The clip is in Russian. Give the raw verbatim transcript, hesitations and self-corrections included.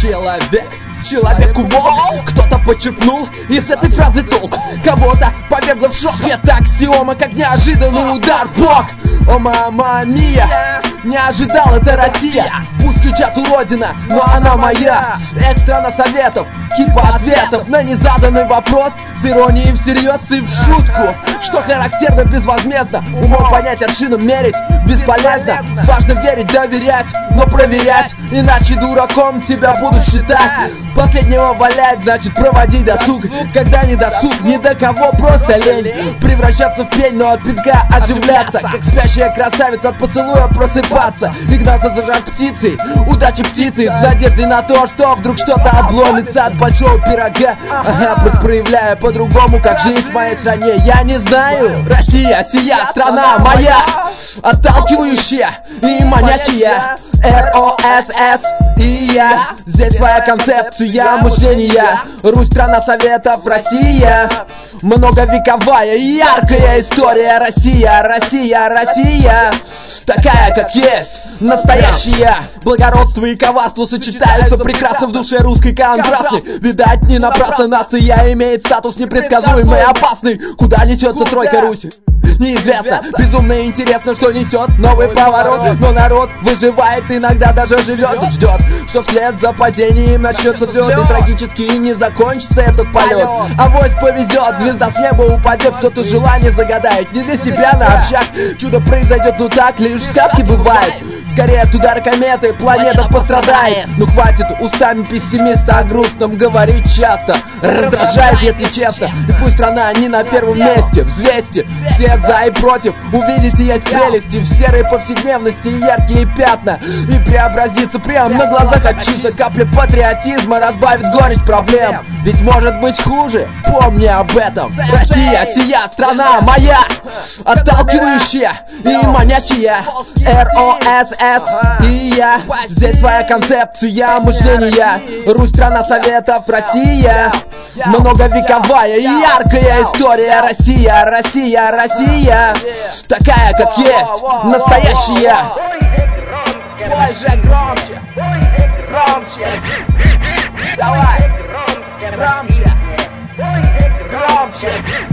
Человек, человеку волк. Кто-то почерпнул из этой фразы толк, кого-то повергло в шок. Это аксиома, как неожиданный удар в бок. О, мама мия, не ожидал, это Россия. Пусть кричат уродина, но она моя. Экстренно советов, кипа ответов на незаданный вопрос. С иронией всерьез и в шутку, что характерно безвозмездно. Умом понять, аршином мерить бесполезно. Важно верить, доверять, но проверять, иначе дураком тебя будут считать. Последнего валять, значит проводи досуг. Когда не досуг, ни до кого просто лень. Превращаться в пень, но от пинка оживляться. Как спящая красавица от поцелуя просыпаться. И гнаться за жар птицей, удачи птицы, с надеждой на то, что вдруг что-то обломится от большого пирога. Ага, проявляя по-другому, как жизнь в моей стране, я не знаю. Россия, сия страна моя, отталкивающая и манящая. эр о эс эс и я. Здесь своя концепция мышления. Русь, страна советов, Россия. Многовековая и яркая история. Россия, Россия, Россия. Такая, как есть, настоящая. Благородство и коварство сочетаются прекрасно в душе русской контрастной. Видать, не напрасно нация имеет статус непредсказуемый и опасный. Куда несется тройка Руси? Неизвестно, безумно интересно, что несет новый поворот. Но народ выживает, иногда даже живет и ждет, что вслед за падением начнется взлет. И трагически не закончится этот полет. Авось повезет, звезда с неба упадет. Кто-то желание загадает, не для себя на общак. Чудо произойдет, ну так лишь в сказке бывает. Скорее от удара кометы планета пострадает. Ну хватит устами пессимиста о грустном говорить часто. Раздражает, если честно. И пусть страна не на первом месте. Взвесьте все за и против. Увидите, есть прелести в серой повседневности и яркие пятна. И преобразится прямо на глазах от чистой капли патриотизма. Разбавит горечь проблем. Ведь может быть хуже, помни об этом. Россия, сия страна моя, отталкивающая и манящая. эр о эс эс и я. Здесь своя концепция мышления. Русь, страна советов, Россия. Многовековая и яркая история. Россия, Россия, Россия. Такая, как есть, настоящая. Пой же громче, громче. Давай, громче, громче.